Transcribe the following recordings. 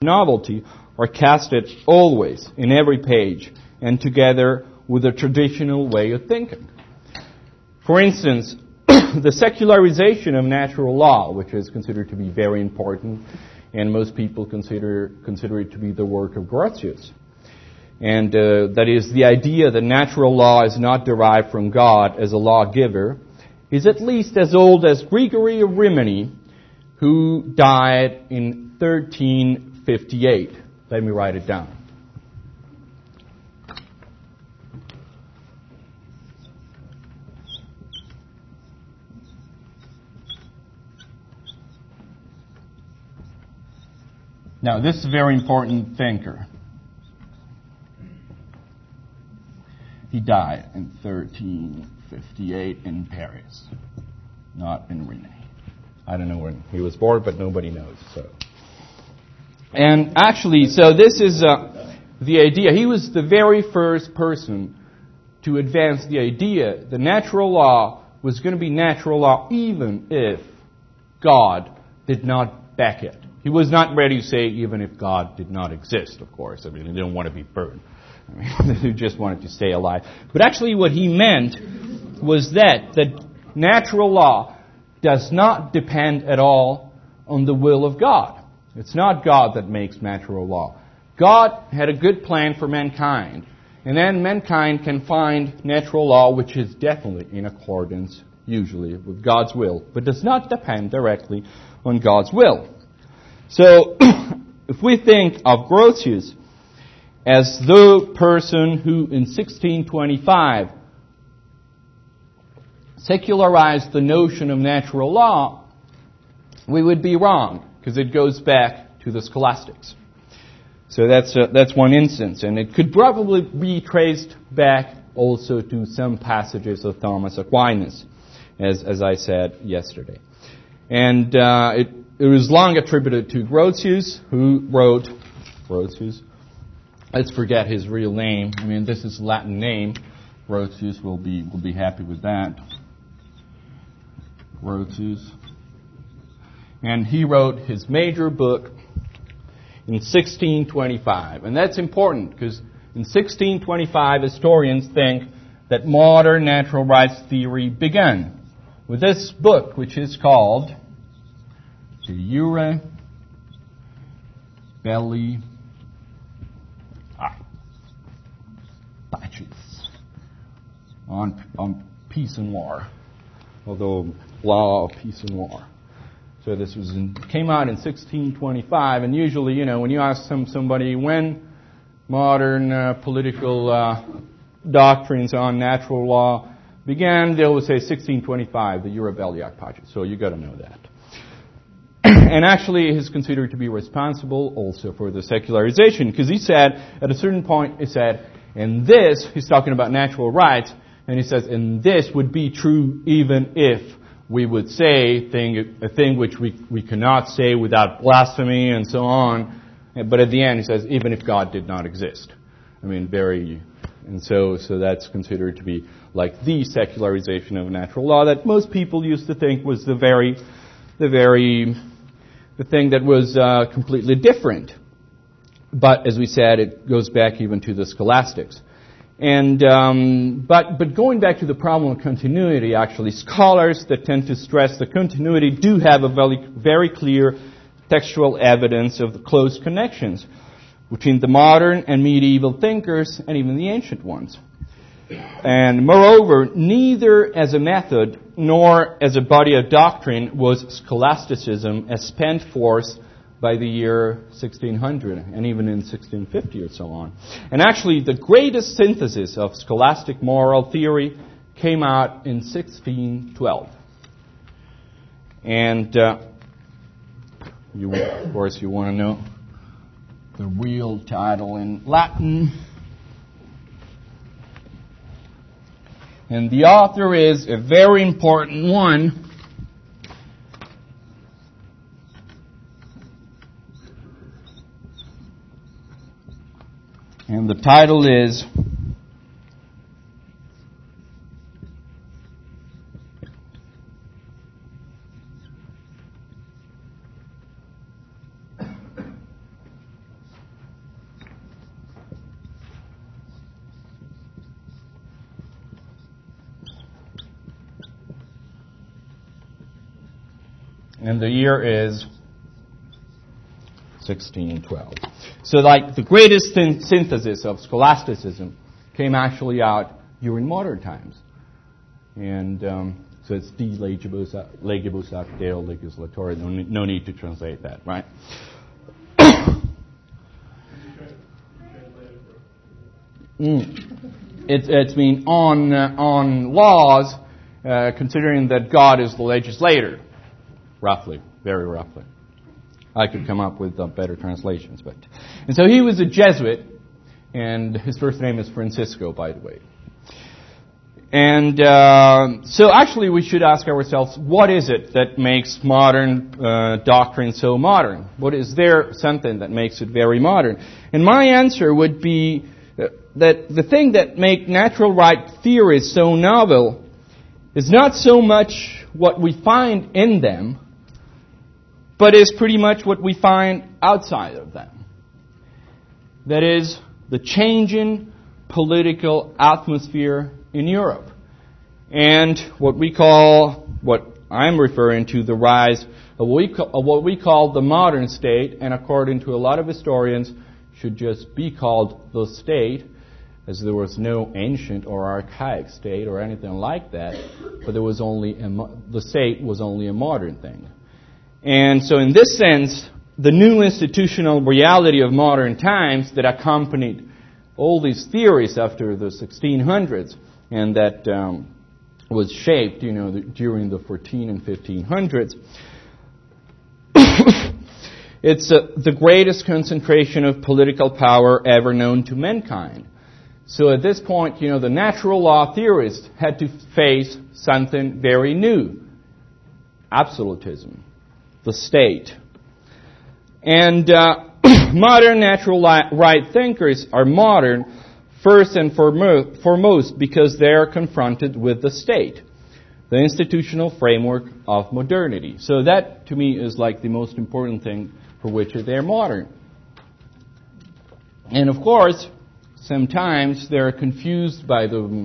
novelty are casted always in every page and together with a traditional way of thinking. For instance, the secularization of natural law, which is considered to be very important, and most people consider it to be the work of Grotius. And that is, the idea that natural law is not derived from God as a lawgiver, is at least as old as Gregory of Rimini, who died in 1358. Let me write it down. Now, this is a very important thinker. He died in 1358 in Paris, not in Rimini. I don't know when he was born, but nobody knows. So, and actually, so this is the idea. He was the very first person to advance the idea that natural law was going to be natural law even if God did not back it. He was not ready to say even if God did not exist, of course. I mean, he didn't want to be burned. I mean, he just wanted to stay alive. But actually what he meant was that natural law does not depend at all on the will of God. It's not God that makes natural law. God had a good plan for mankind. And then mankind can find natural law which is definitely in accordance, usually, with God's will, but does not depend directly on God's will. So, if we think of Grotius as the person who in 1625 secularized the notion of natural law, we would be wrong, because it goes back to the scholastics. So that's one instance, and it could probably be traced back also to some passages of Thomas Aquinas, as I said yesterday. And it was long attributed to Grotius, who wrote Grotius. Let's forget his real name. I mean, this is a Latin name. Grotius will be happy with that. Grotius. And he wrote his major book in 1625. And that's important because in 1625 historians think that modern natural rights theory began with this book, which is called De Jure Belli Pacis, on peace and war, although law of peace and war. So this came out in 1625, and usually, when you ask somebody when modern political doctrines on natural law began, they will say 1625, the Jure Belli Pacis. So you got to know that. And actually, he's considered to be responsible also for the secularization, because he said, at a certain point, and this, he's talking about natural rights, and he says, and this would be true even if we would say a thing which we cannot say without blasphemy and so on. But at the end, he says, even if God did not exist. I mean, and so that's considered to be like the secularization of natural law that most people used to think was the thing that was completely different. But as we said, it goes back even to the scholastics. And but going back to the problem of continuity, actually, scholars that tend to stress the continuity do have a very clear textual evidence of the close connections between the modern and medieval thinkers and even the ancient ones. And moreover, neither as a method nor as a body of doctrine was scholasticism a spent force by the year 1600 and even in 1650 or so on. And actually, the greatest synthesis of scholastic moral theory came out in 1612. And of course, you want to know the real title in Latin. And the author is a very important one. And the title is And the year is 1612. So like the greatest synthesis of scholasticism came actually out during modern times. And so it's de legibus ac Deo legislatori. No need to translate that, right? It's been on laws, considering that God is the legislator, roughly, very roughly. I could come up with better translations, and so he was a Jesuit, and his first name is Francisco, by the way. And so actually we should ask ourselves, what is it that makes modern doctrine so modern? What is there something that makes it very modern? And my answer would be that the thing that makes natural right theories so novel is not so much what we find in them, but is pretty much what we find outside of them. That is, the changing political atmosphere in Europe. And what I'm referring to, the rise of what we call the modern state, and according to a lot of historians, should just be called the state, as there was no ancient or archaic state or anything like that, but there was only the state was only a modern thing. And so in this sense, the new institutional reality of modern times that accompanied all these theories after the 1600s and that was shaped, during the 14 and 1500s, it's the greatest concentration of political power ever known to mankind. So at this point, the natural law theorists had to face something very new. Absolutism. The state. And modern natural right thinkers are modern first and foremost because they are confronted with the state, the institutional framework of modernity. So that, to me, is like the most important thing for which they're modern. And of course, sometimes they're confused by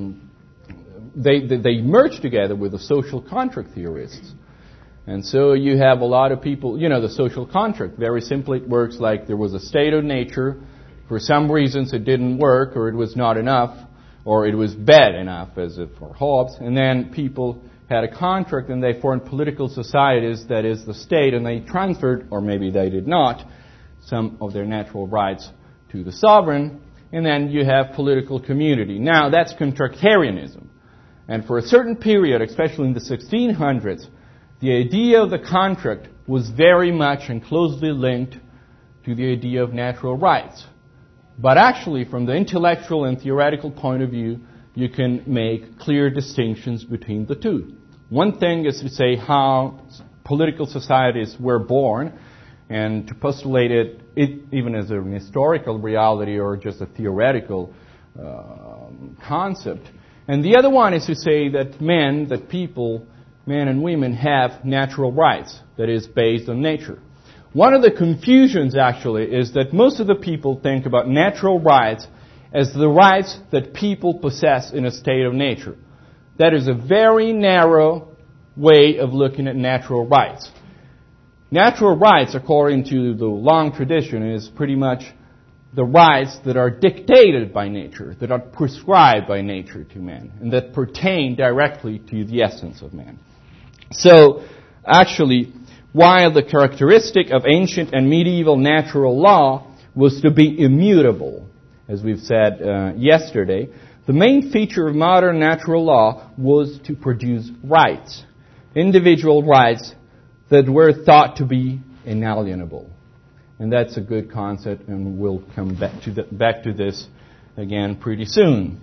they merge together with the social contract theorists. And so you have a lot of people, the social contract. Very simply, it works like there was a state of nature. For some reasons it didn't work, or it was not enough, or it was bad enough, as if for Hobbes. And then people had a contract and they formed political societies, that is the state, and they transferred, or maybe they did not, some of their natural rights to the sovereign. And then you have political community. Now that's contractarianism. And for a certain period, especially in the 1600s, the idea of the contract was very much and closely linked to the idea of natural rights. But actually, from the intellectual and theoretical point of view, you can make clear distinctions between the two. One thing is to say how political societies were born, and to postulate it even as a historical reality or just a theoretical concept. And the other one is to say that men and women have natural rights, that is based on nature. One of the confusions, actually, is that most of the people think about natural rights as the rights that people possess in a state of nature. That is a very narrow way of looking at natural rights. Natural rights, according to the long tradition, is pretty much the rights that are dictated by nature, that are prescribed by nature to man, and that pertain directly to the essence of man. So, actually, while the characteristic of ancient and medieval natural law was to be immutable, as we've said yesterday, the main feature of modern natural law was to produce rights, individual rights that were thought to be inalienable. And that's a good concept, and we'll come back to this again pretty soon.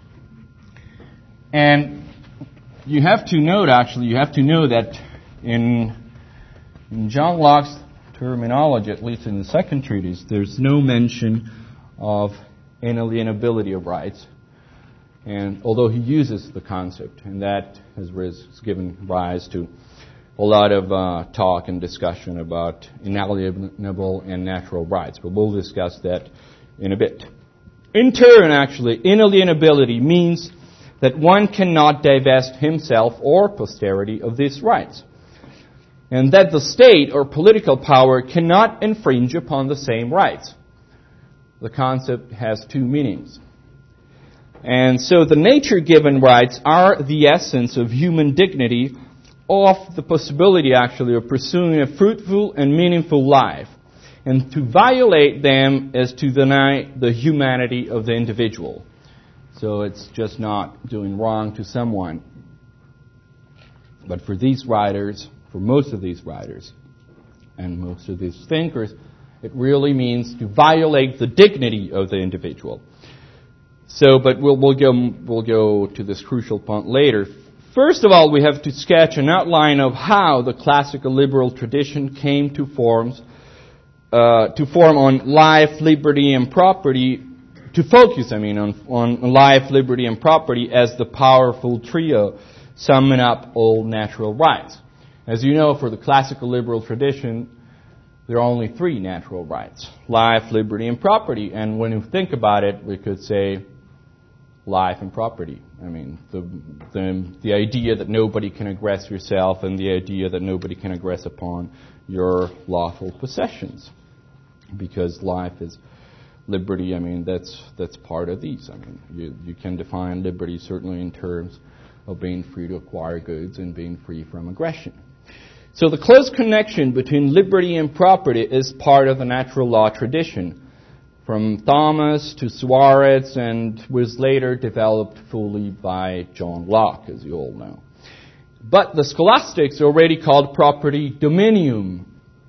And you have to know that in John Locke's terminology, at least in the second treatise, there's no mention of inalienability of rights. And although he uses the concept, and that has given rise to a lot of talk and discussion about inalienable and natural rights. But we'll discuss that in a bit. In turn, actually, inalienability means that one cannot divest himself or posterity of these rights. and that the state or political power cannot infringe upon the same rights. The concept has two meanings. And so the nature-given rights are the essence of human dignity, of the possibility actually of pursuing a fruitful and meaningful life. And to violate them is to deny the humanity of the individual. So it's just not doing wrong to someone. But for these writers, for most of these writers, and most of these thinkers, it really means to violate the dignity of the individual. So, but we'll go to this crucial point later. First of all, we have to sketch an outline of how the classical liberal tradition came to form on life, liberty, and property, to focus, on life, liberty, and property as the powerful trio summing up all natural rights. As you know, for the classical liberal tradition, there are only three natural rights: life, liberty, and property. And when you think about it, we could say life and property. The idea that nobody can aggress yourself, and the idea that nobody can aggress upon your lawful possessions. Because life is liberty, that's part of these. You can define liberty certainly in terms of being free to acquire goods and being free from aggression. So the close connection between liberty and property is part of the natural law tradition, from Thomas to Suarez, and was later developed fully by John Locke, as you all know. But the scholastics already called property dominium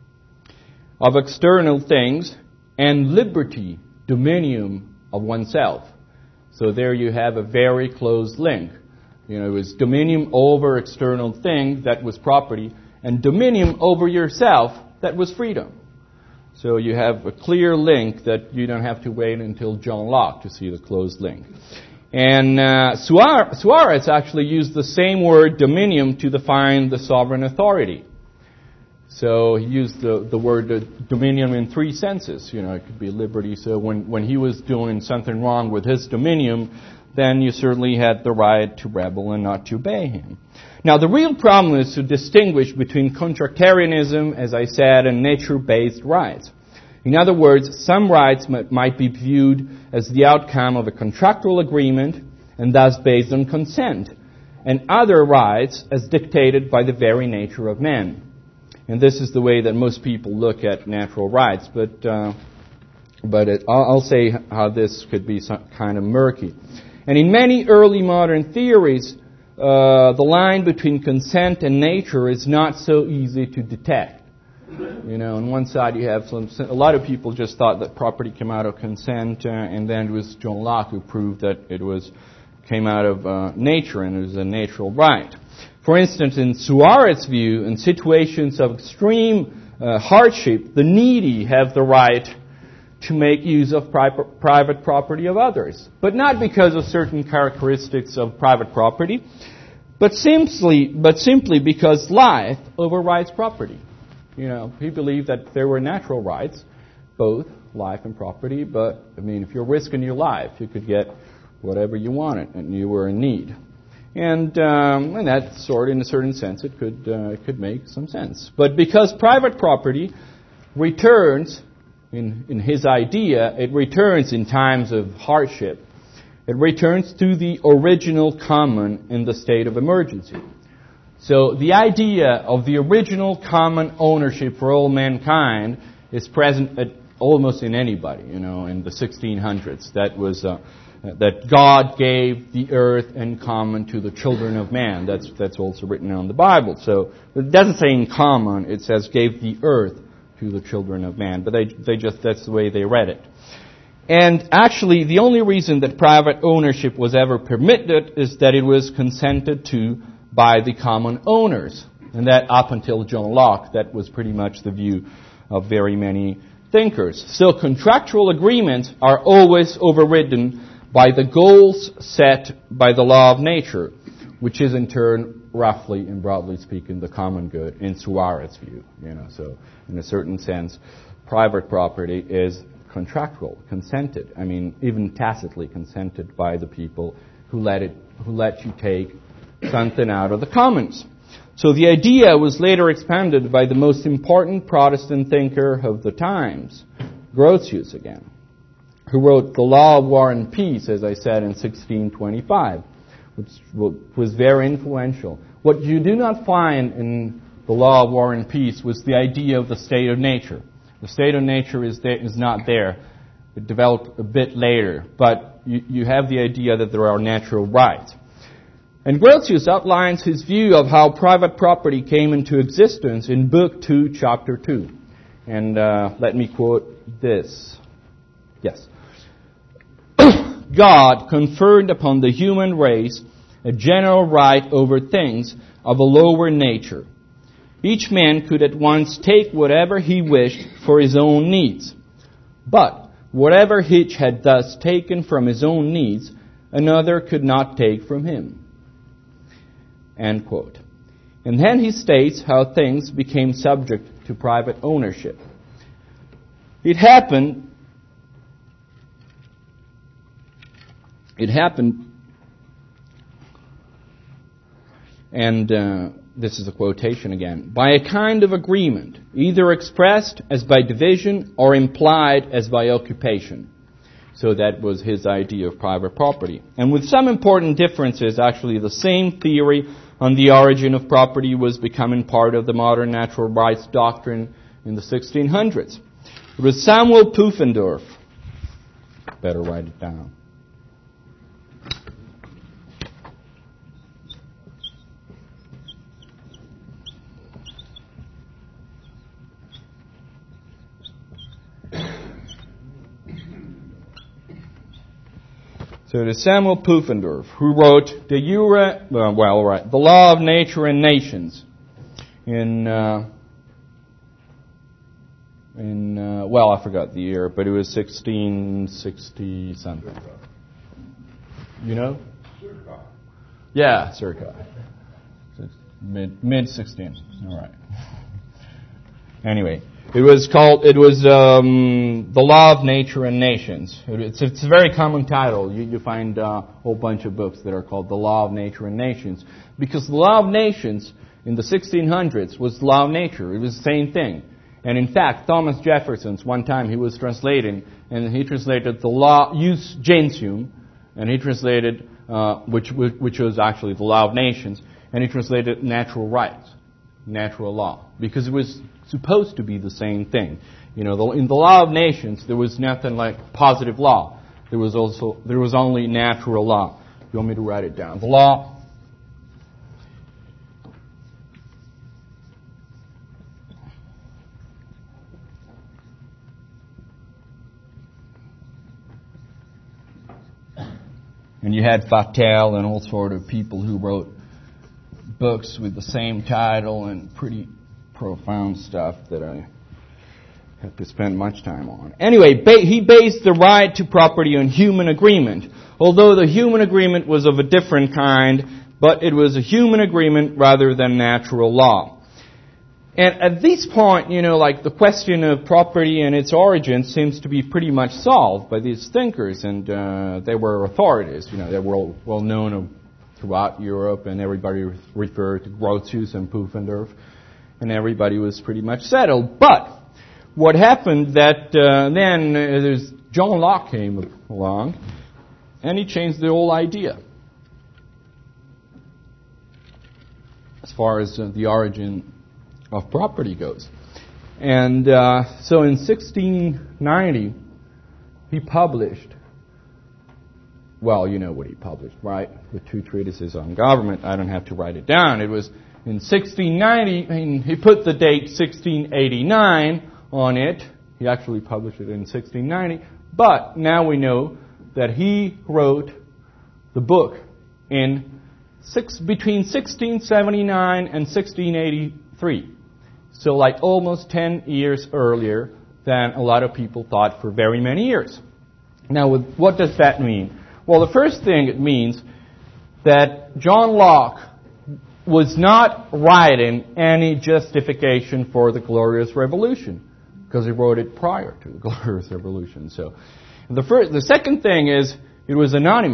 of external things, and liberty dominium of oneself. So there you have a very close link. It was dominium over external thing, that was property, and dominium over yourself, that was freedom. So you have a clear link that you don't have to wait until John Locke to see the close link. And Suarez actually used the same word dominium to define the sovereign authority. So he used the word dominion in three senses. It could be liberty. So when he was doing something wrong with his dominion, then you certainly had the right to rebel and not to obey him. Now, the real problem is to distinguish between contractarianism, as I said, and nature-based rights. In other words, some rights might be viewed as the outcome of a contractual agreement and thus based on consent, and other rights as dictated by the very nature of man. And this is the way that most people look at natural rights, but I'll say how this could be kind of murky. And in many early modern theories, the line between consent and nature is not so easy to detect. On one side you have a lot of people just thought that property came out of consent, and then it was John Locke who proved that it came out of nature, and it was a natural right. For instance, in Suarez's view, in situations of extreme hardship, the needy have the right to make use of private property of others, but not because of certain characteristics of private property, but simply because life overrides property. He believed that there were natural rights, both life and property, but if you're risking your life, you could get whatever you wanted, and you were in need. And that sort, in a certain sense, it could make some sense. But because private property returns, in his idea, it returns in times of hardship. It returns to the original common in the state of emergency. So the idea of the original common ownership for all mankind is present almost in anybody, in the 1600s. That was that God gave the earth in common to the children of man. That's also written on the Bible. So it doesn't say in common, it says gave the earth to the children of man. But that's the way they read it. And actually, the only reason that private ownership was ever permitted is that it was consented to by the common owners. And that up until John Locke, that was pretty much the view of very many thinkers. So contractual agreements are always overridden by the goals set by the law of nature, which is in turn, roughly and broadly speaking, the common good in Suarez's view. So in a certain sense, private property is contractual, consented. Even tacitly consented by the people who let you take something out of the commons. So the idea was later expanded by the most important Protestant thinker of the times, Grotius again, who wrote The Law of War and Peace, as I said, in 1625, which was very influential. What you do not find in The Law of War and Peace was the idea of the state of nature. The state of nature is not there. It developed a bit later, but you have the idea that there are natural rights. And Grotius outlines his view of how private property came into existence in Book 2, Chapter 2. And let me quote this. Yes. God conferred upon the human race a general right over things of a lower nature. Each man could at once take whatever he wished for his own needs. But whatever each had thus taken from his own needs, another could not take from him. End quote. And then he states how things became subject to private ownership. It happened, and this is a quotation again, by a kind of agreement, either expressed as by division or implied as by occupation. So that was his idea of private property. And with some important differences, actually the same theory on the origin of property was becoming part of the modern natural rights doctrine in the 1600s. It was Samuel Pufendorf. Better write it down. So it is Samuel Pufendorf who wrote The Law of Nature and Nations I forgot the year, but it was 1660 something. You know? Circa. Yeah, circa. Mid 16. All right. Anyway. It was The Law of Nature and Nations. It's a very common title. You find a whole bunch of books that are called The Law of Nature and Nations. Because the Law of Nations in the 1600s was the law of nature. It was the same thing. And in fact, Thomas Jefferson, one time he was translating, and he translated the law, Jus Gentium, and he translated, which was actually the Law of Nations, and he translated natural rights, natural law, because it was supposed to be the same thing. You know, in the Law of Nations, there was nothing like positive law. There was only natural law. You want me to write it down? The law. And you had Fattel and all sort of people who wrote books with the same title and pretty profound stuff that I have to spend much time on. Anyway, he based the right to property on human agreement, although the human agreement was of a different kind, but it was a human agreement rather than natural law. And at this point, you know, like the question of property and its origin seems to be pretty much solved by these thinkers, and they were authorities. You know, they were well known throughout Europe, and everybody referred to Grotius and Pufendorf, and everybody was pretty much settled. But what happened that then there's John Locke came along, and he changed the whole idea as far as the origin of property goes. And so in 1690, he published, well, you know what he published, right? The 2 treatises on government. I don't have to write it down. It was in 1690, and he put the date 1689 on it. He actually published it in 1690. But now we know that he wrote the book in between 1679 and 1683. So like almost 10 years earlier than a lot of people thought for very many years. Now, what does that mean? Well, the first thing it means that John Locke was not writing any justification for the Glorious Revolution, because he wrote it prior to the Glorious Revolution. So, the second thing is it was anonymous.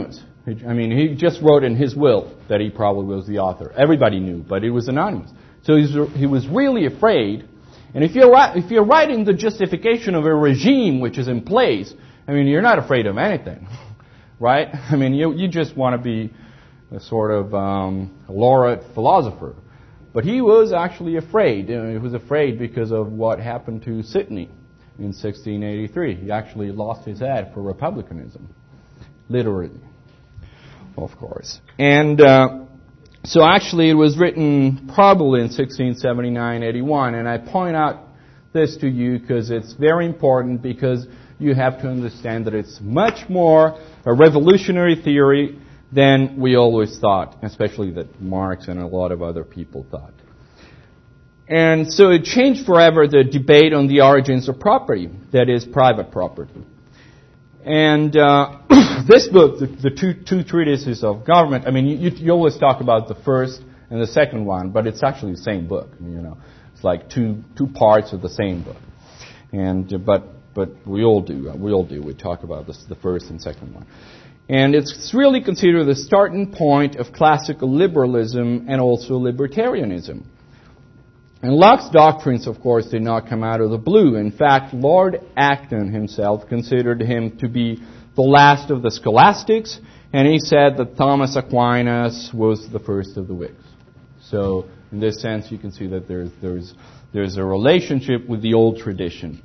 He just wrote in his will that he probably was the author. Everybody knew, but it was anonymous. So he was really afraid. And if you're writing the justification of a regime which is in place, you're not afraid of anything, right? You just want to be a sort of laureate philosopher. But he was actually afraid. He was afraid because of what happened to Sidney in 1683. He actually lost his head for republicanism, literally, of course. And so actually it was written probably in 1679-81. And I point out this to you because it's very important, because you have to understand that it's much more a revolutionary theory than we always thought, especially that Marx and a lot of other people thought. And so it changed forever the debate on the origins of property, that is, private property. And this book, the two treatises of government, you always talk about the first and the second one, but it's actually the same book. It's like two parts of the same book. And but we all do. We talk about the first and second one. And it's really considered the starting point of classical liberalism and also libertarianism. And Locke's doctrines, of course, did not come out of the blue. In fact, Lord Acton himself considered him to be the last of the scholastics, and he said that Thomas Aquinas was the first of the Whigs. So, in this sense, you can see that there's a relationship with the old tradition.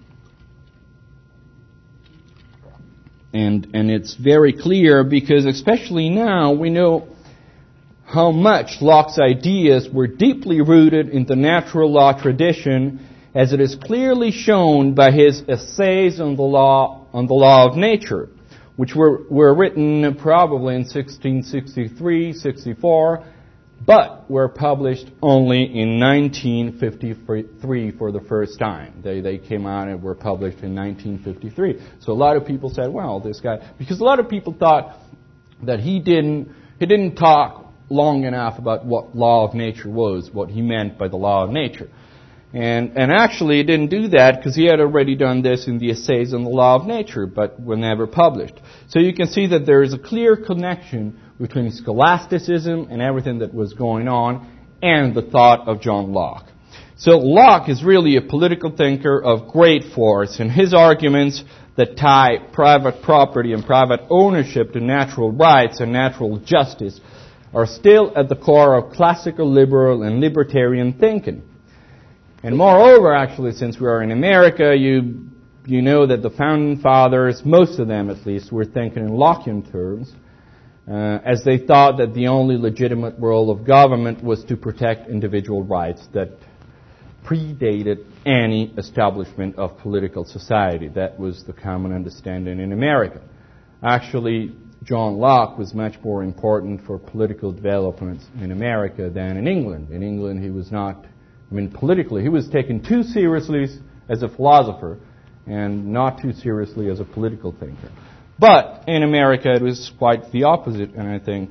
And it's very clear, because especially now we know how much Locke's ideas were deeply rooted in the natural law tradition, as it is clearly shown by his essays on the law of nature, which were written probably in 1663, 64, but were published only in 1953 for the first time. They came out and were published in 1953. So a lot of people said, well, this guy... Because a lot of people thought that he didn't talk long enough about what law of nature was, what he meant by the law of nature. And actually he didn't do that because he had already done this in the essays on the law of nature, but were never published. So you can see that there is a clear connection between scholasticism and everything that was going on and the thought of John Locke. So Locke is really a political thinker of great force, and his arguments that tie private property and private ownership to natural rights and natural justice are still at the core of classical liberal and libertarian thinking. And moreover, actually, since we are in America, you know that the Founding Fathers, most of them at least, were thinking in Lockean terms, as they thought that the only legitimate role of government was to protect individual rights that predated any establishment of political society. That was the common understanding in America. Actually, John Locke was much more important for political developments in America than in England. In England, he was not, politically, he was taken too seriously as a philosopher and not too seriously as a political thinker. But in America, it was quite the opposite, and I think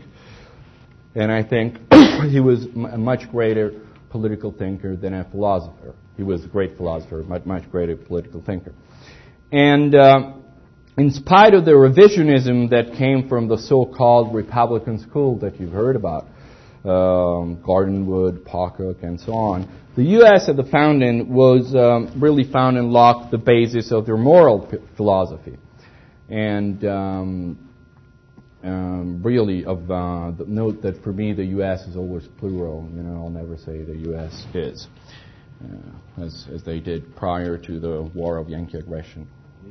he was a much greater political thinker than a philosopher. He was a great philosopher, much greater political thinker. And in spite of the revisionism that came from the so-called Republican school that you've heard about, Gardenwood, Pocock, and so on, the U.S. at the founding was really found in Locke the basis of their moral philosophy. And really, note that for me the U.S. is always plural. I'll never say the U.S. is, as they did prior to the War of Yankee Aggression.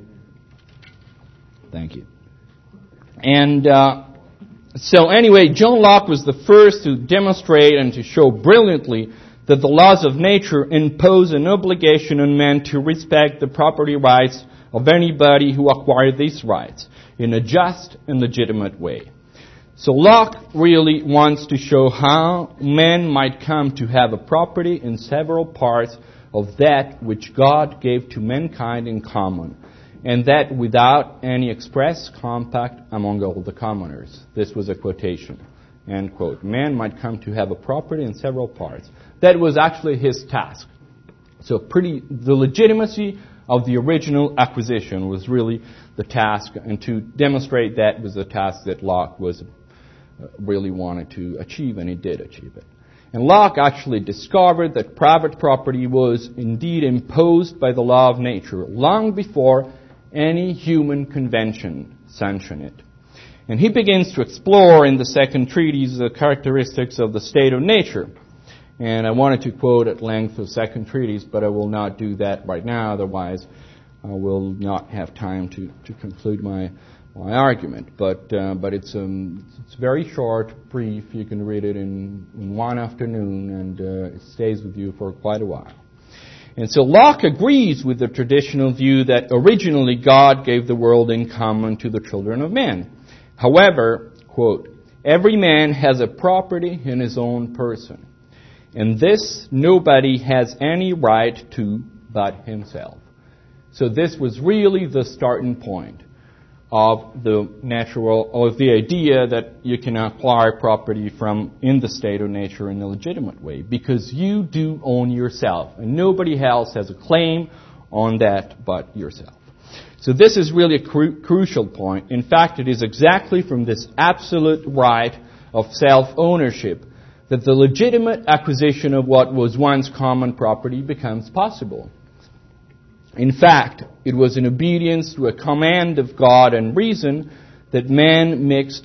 Thank you. And so anyway, John Locke was the first to demonstrate and to show brilliantly that the laws of nature impose an obligation on men to respect the property rights of anybody who acquired these rights in a just and legitimate way. So Locke really wants to show how men might come to have a property in several parts of that which God gave to mankind in common, and that without any express compact among all the commoners. This was a quotation, end quote. Man might come to have a property in several parts. That was actually his task. So the legitimacy of the original acquisition was really the task, and to demonstrate that was the task that Locke was really wanted to achieve, and he did achieve it. And Locke actually discovered that private property was indeed imposed by the law of nature long before any human convention sanctioned it. And he begins to explore in the second treatise the characteristics of the state of nature. And I wanted to quote at length the second treatise, but I will not do that right now, otherwise I will not have time to conclude my argument. But it's very short, brief. You can read it in one afternoon, and it stays with you for quite a while. And so Locke agrees with the traditional view that originally God gave the world in common to the children of men. However, quote, every man has a property in his own person, and this nobody has any right to but himself. So this was really the starting point of the idea that you can acquire property from in the state of nature in a legitimate way, because you do own yourself, and nobody else has a claim on that but yourself. So this is really a crucial point. In fact, it is exactly from this absolute right of self-ownership that the legitimate acquisition of what was once common property becomes possible. In fact, it was in obedience to a command of God and reason that man mixed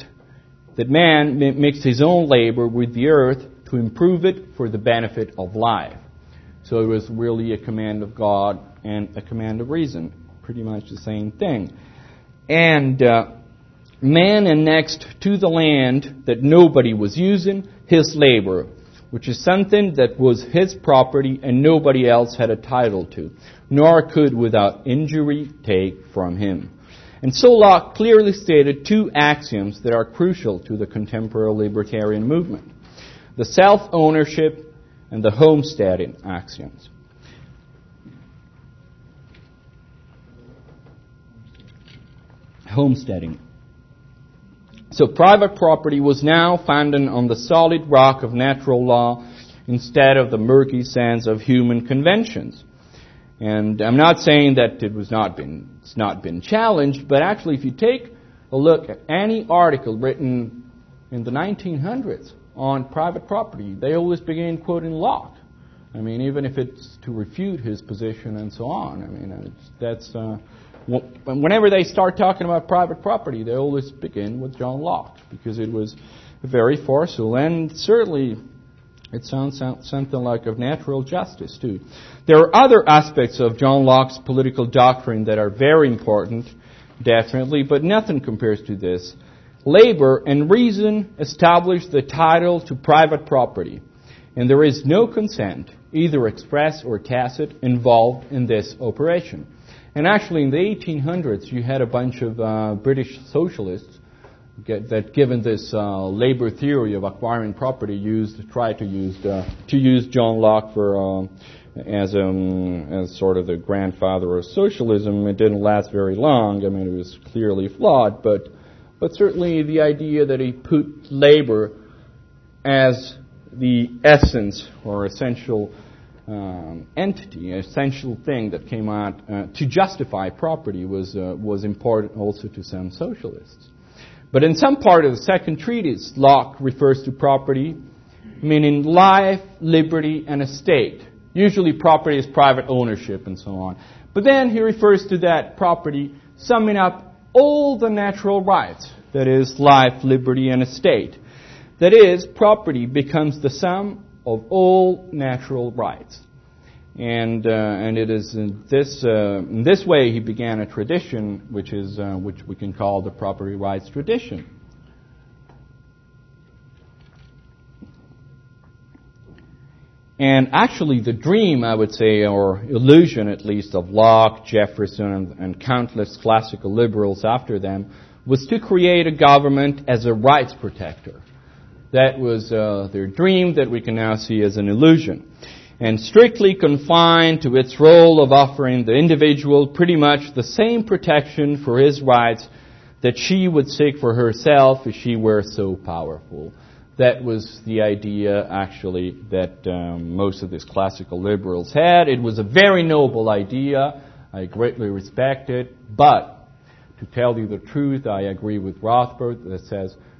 his own labor with the earth to improve it for the benefit of life. So it was really a command of God and a command of reason. Pretty much the same thing. And man annexed to the land that nobody was using his labor, which is something that was his property and nobody else had a title to, nor could without injury take from him. And so Locke clearly stated two axioms that are crucial to the contemporary libertarian movement: the self-ownership and the homesteading axioms. Homesteading. So private property was now founded on the solid rock of natural law instead of the murky sands of human conventions. And I'm not saying that it's not been challenged, but actually if you take a look at any article written in the 1900s on private property, they always begin quoting Locke. I mean, even if it's to refute his position and so on. I mean, whenever they start talking about private property, they always begin with John Locke, because it was very forceful, and certainly it sounds something like of natural justice too. There are other aspects of John Locke's political doctrine that are very important, definitely, but nothing compares to this. Labor and reason establish the title to private property, and there is no consent, either express or tacit, involved in this operation. And actually, in the 1800s, you had a bunch of British socialists that, given this labor theory of acquiring property, tried to use John Locke for as sort of the grandfather of socialism. It didn't last very long. I mean, it was clearly flawed, but certainly the idea that he put labor as the essence or essential entity, an essential thing that came out to justify property was important also to some socialists. But in some part of the second treatise, Locke refers to property meaning life, liberty, and estate. Usually property is private ownership and so on. But then he refers to that property summing up all the natural rights, that is, life, liberty, and estate. That is, property becomes the sum of all natural rights. And it is in this way he began a tradition which we can call the property rights tradition. And actually the dream, I would say, or illusion at least, of Locke, Jefferson, and countless classical liberals after them, was to create a government as a rights protector. That was their dream that we can now see as an illusion. And strictly confined to its role of offering the individual pretty much the same protection for his rights that she would seek for herself if she were so powerful. That was the idea, actually, that most of these classical liberals had. It was a very noble idea. I greatly respect it. But, to tell you the truth, I agree with Rothbard that says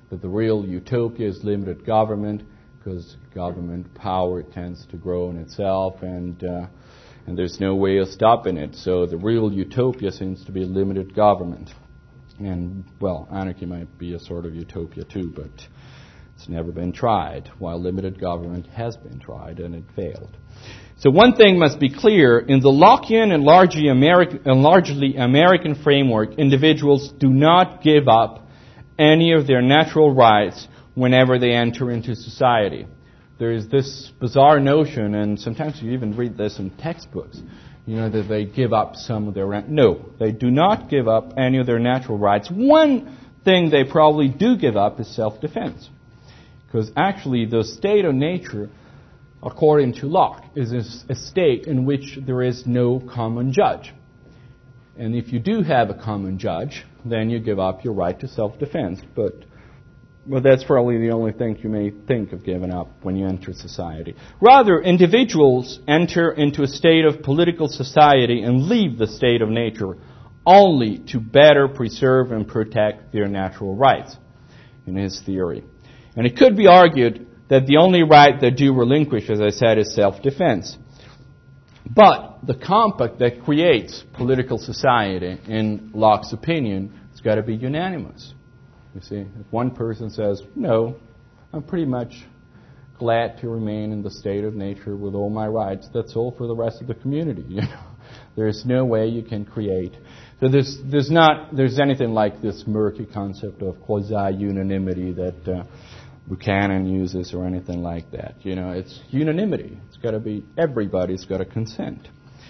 But the real utopia is limited government, because government power tends to grow in itself, and there's no way of stopping it. So the real utopia seems to be limited government. And, well, anarchy might be a sort of utopia too, but it's never been tried, while limited government has been tried and it failed. So one thing must be clear: in the Lockean and largely American framework, individuals do not give up any of their natural rights whenever they enter into society. There is this bizarre notion, and sometimes you even read this in textbooks, that they give up some of their rights. No, they do not give up any of their natural rights. One thing they probably do give up is self-defense. Because actually the state of nature, according to Locke, is a state in which there is no common judge. And if you do have a common judge, then you give up your right to self-defense. But that's probably the only thing you may think of giving up when you enter society. Rather, individuals enter into a state of political society and leave the state of nature only to better preserve and protect their natural rights, in his theory. And it could be argued that the only right they do relinquish, as I said, is self-defense. But the compact that creates political society, in Locke's opinion, has got to be unanimous. You see, if one person says, no, I'm pretty much glad to remain in the state of nature with all my rights, that's all for the rest of the community. There's no way you can create. So there's anything like this murky concept of quasi-unanimity that Buchanan uses or anything like that. It's unanimity. It's got to be, everybody's got to consent.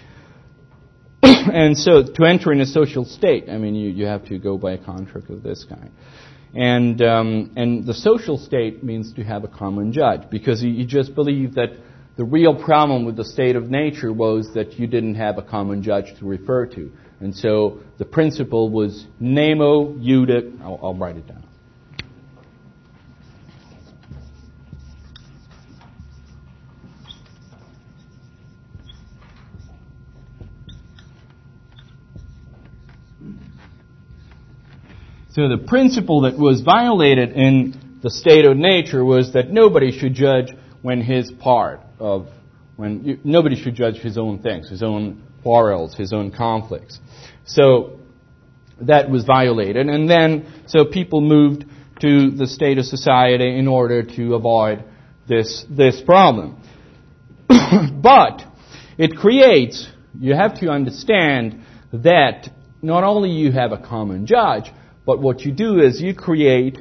And so to enter in a social state, you have to go by a contract of this kind. And the social state means to have a common judge, because you just believe that the real problem with the state of nature was that you didn't have a common judge to refer to. And so the principle was nemo iudic. I'll write it down. So the principle that was violated in the state of nature was that nobody should judge nobody should judge his own things, his own quarrels, his own conflicts. So that was violated, and then so people moved to the state of society in order to avoid this problem. But it creates, you have to understand that not only you have a common judge, but what you do is you create,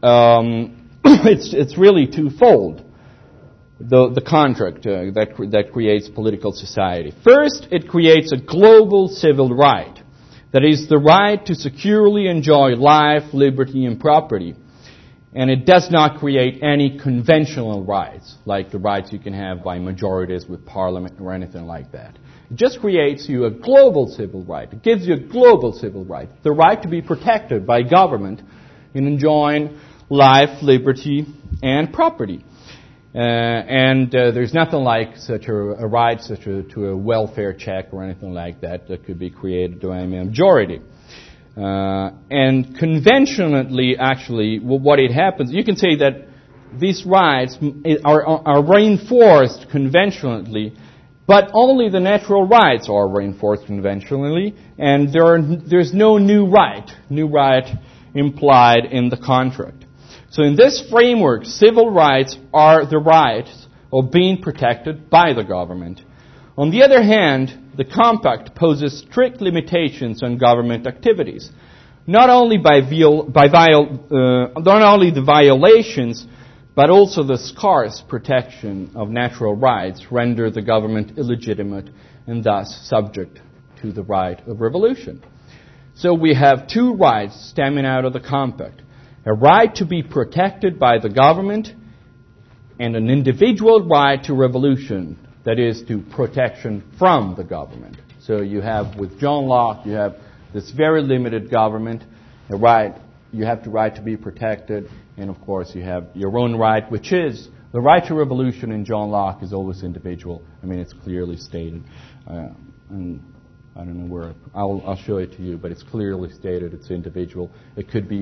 it's really twofold, the contract that creates political society. First, it creates a global civil right. That is, the right to securely enjoy life, liberty, and property. And it does not create any conventional rights, like the rights you can have by majorities with parliament or anything like that. It just creates you a global civil right. It gives you a global civil right. The right to be protected by government in enjoying life, liberty, and property. There's nothing like such a right to a welfare check or anything like that could be created by a majority. And conventionally, actually, what it happens, you can say that these rights are reinforced conventionally, but only the natural rights are reinforced conventionally, and there's no new right implied in the contract. So in this framework, civil rights are the rights of being protected by the government. On the other hand, the compact poses strict limitations on government activities. Not only the violations, but also the scarce protection of natural rights render the government illegitimate and thus subject to the right of revolution. So we have two rights stemming out of the compact. A right to be protected by the government and an individual right to revolution, that is, to protection from the government. So you have, with John Locke, you have this very limited government, a right, you have the right to be protected, and of course you have your own right, which is, the right to revolution in John Locke is always individual. It's clearly stated. And I don't know where, I'll show it to you, but it's clearly stated it's individual. It could be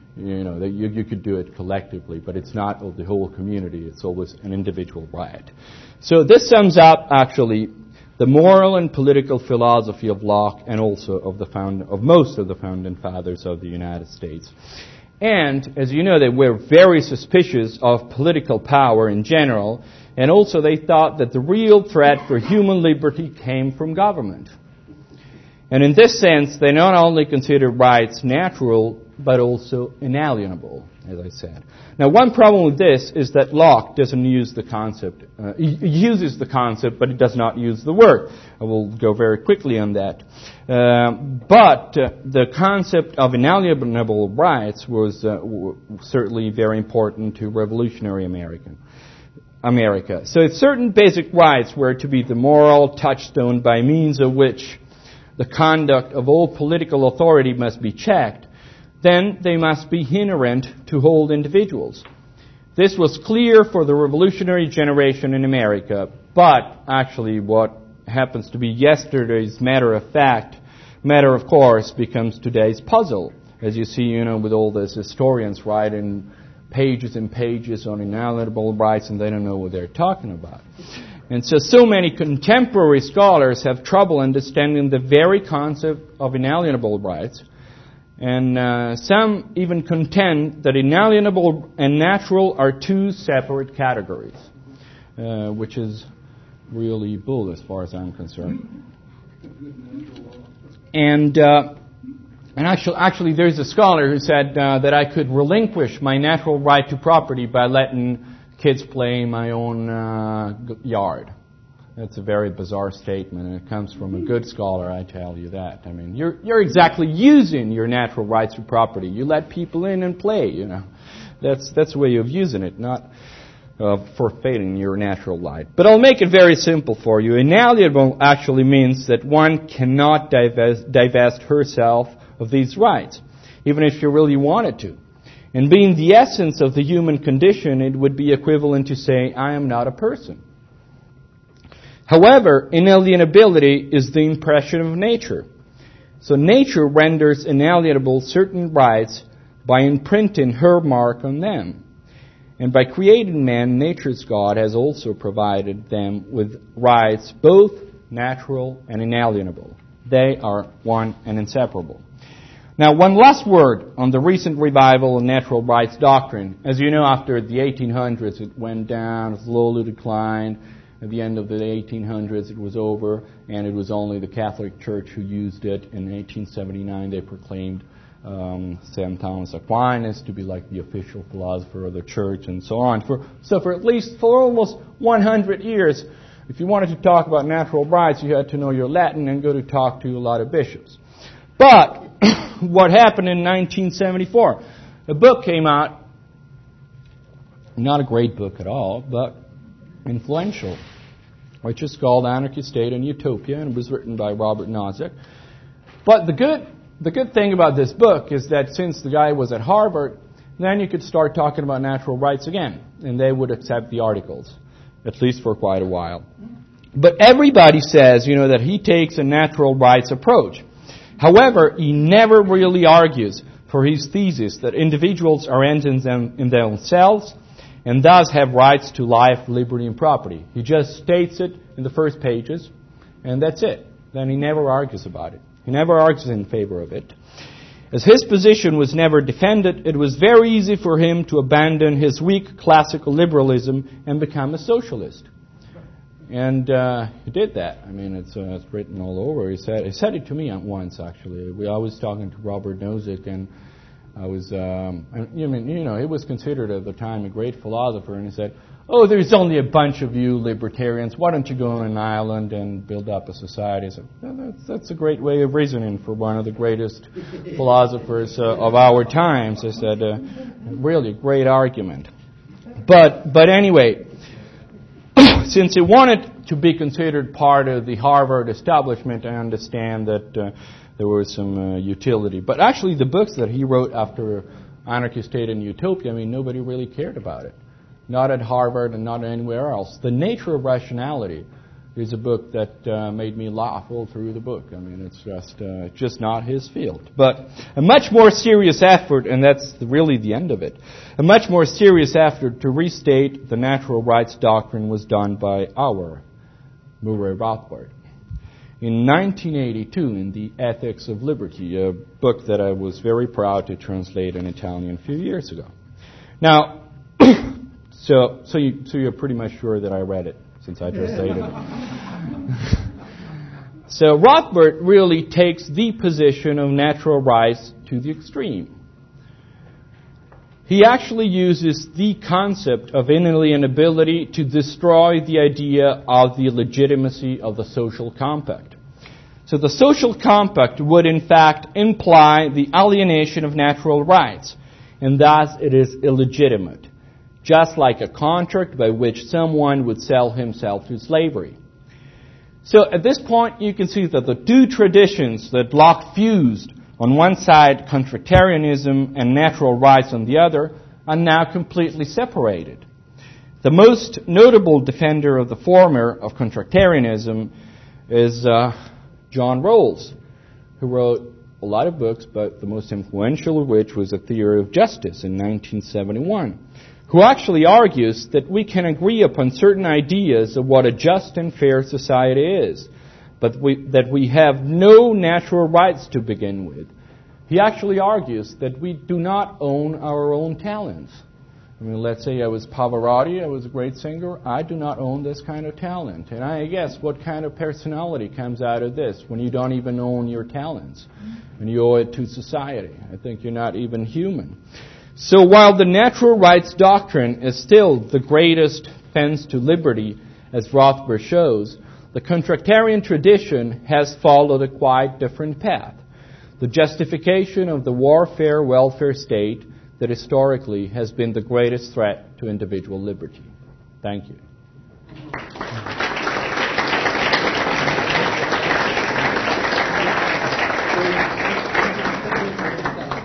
You could do it collectively, but it's not of the whole community. It's always an individual right. So this sums up, actually, the moral and political philosophy of Locke and also of most of the founding fathers of the United States. And, as you know, they were very suspicious of political power in general, and also they thought that the real threat for human liberty came from government. And in this sense, they not only considered rights natural, but also inalienable, as I said. Now, one problem with this is that Locke doesn't use the concept. He uses the concept, but he does not use the word. I will go very quickly on that. But the concept of inalienable rights was certainly very important to revolutionary America. So if certain basic rights were to be the moral touchstone by means of which the conduct of all political authority must be checked, then they must be inherent to whole individuals. This was clear for the revolutionary generation in America, but actually what happens to be yesterday's matter of course, becomes today's puzzle. As you see, with all these historians writing pages and pages on inalienable rights, and they don't know what they're talking about. And so many contemporary scholars have trouble understanding the very concept of inalienable rights. And some even contend that inalienable and natural are two separate categories, which is really bull as far as I'm concerned. And actually, there's a scholar who said that I could relinquish my natural right to property by letting kids play in my own yard. That's a very bizarre statement, and it comes from a good scholar, I tell you that. I mean, you're exactly using your natural rights to property. You let people in and play, That's the way of using it, not forfeiting your natural right. But I'll make it very simple for you. Inalienable actually means that one cannot divest herself of these rights, even if she really wanted to. And being the essence of the human condition, it would be equivalent to saying, I am not a person. However, inalienability is the impression of nature. So nature renders inalienable certain rights by imprinting her mark on them. And by creating man, nature's God has also provided them with rights both natural and inalienable. They are one and inseparable. Now, one last word on the recent revival of natural rights doctrine. As you know, after the 1800s, it went down, slowly declined. At the end of the 1800s, it was over, and it was only the Catholic Church who used it. In 1879, they proclaimed St. Thomas Aquinas to be like the official philosopher of the Church, and so on. For almost 100 years, if you wanted to talk about natural rights, you had to know your Latin and go to talk to a lot of bishops. But what happened in 1974? A book came out, not a great book at all, but influential, which is called Anarchy, State, and Utopia, and it was written by Robert Nozick. But the good thing about this book is that since the guy was at Harvard, then you could start talking about natural rights again, and they would accept the articles, at least for quite a while. But everybody says, that he takes a natural rights approach. However, he never really argues for his thesis that individuals are ends in themselves and thus have rights to life, liberty, and property. He just states it in the first pages, and that's it. Then he never argues about it. He never argues in favor of it. As his position was never defended, it was very easy for him to abandon his weak classical liberalism and become a socialist. And he did that. I mean, it's written all over. He said it to me once, actually. I was talking to Robert Nozick, and I was, he was considered at the time a great philosopher, and he said, "Oh, there's only a bunch of you libertarians. Why don't you go on an island and build up a society?" I said, that's a great way of reasoning for one of the greatest philosophers of our times. I said, really great argument. But anyway, since he wanted to be considered part of the Harvard establishment, I understand that there was some utility. But actually, the books that he wrote after Anarchy, State, and Utopia, nobody really cared about it. Not at Harvard and not anywhere else. The Nature of Rationality is a book that made me laugh all through the book. I mean, it's just not his field. But a much more serious effort, and that's really the end of it, a much more serious effort to restate the natural rights doctrine was done by our Murray Rothbard. In 1982, in The Ethics of Liberty, a book that I was very proud to translate in Italian a few years ago. Now, so you're pretty much sure that I read it, since I translated it. So Rothbard really takes the position of natural rights to the extreme. He actually uses the concept of inalienability to destroy the idea of the legitimacy of the social compact. So the social compact would in fact imply the alienation of natural rights, and thus it is illegitimate, just like a contract by which someone would sell himself to slavery. So at this point you can see that the two traditions that Locke fused, on one side, contractarianism and natural rights on the other, are now completely separated. The most notable defender of the former, of contractarianism, is John Rawls, who wrote a lot of books, but the most influential of which was A Theory of Justice in 1971, who actually argues that we can agree upon certain ideas of what a just and fair society is, but that we have no natural rights to begin with. He actually argues that we do not own our own talents. I mean, let's say I was Pavarotti, I was a great singer. I do not own this kind of talent. And I guess what kind of personality comes out of this when you don't even own your talents and you owe it to society? I think you're not even human. So while the natural rights doctrine is still the greatest fence to liberty, as Rothbard shows, the contractarian tradition has followed a quite different path. The justification of the warfare welfare state that historically has been the greatest threat to individual liberty. Thank you.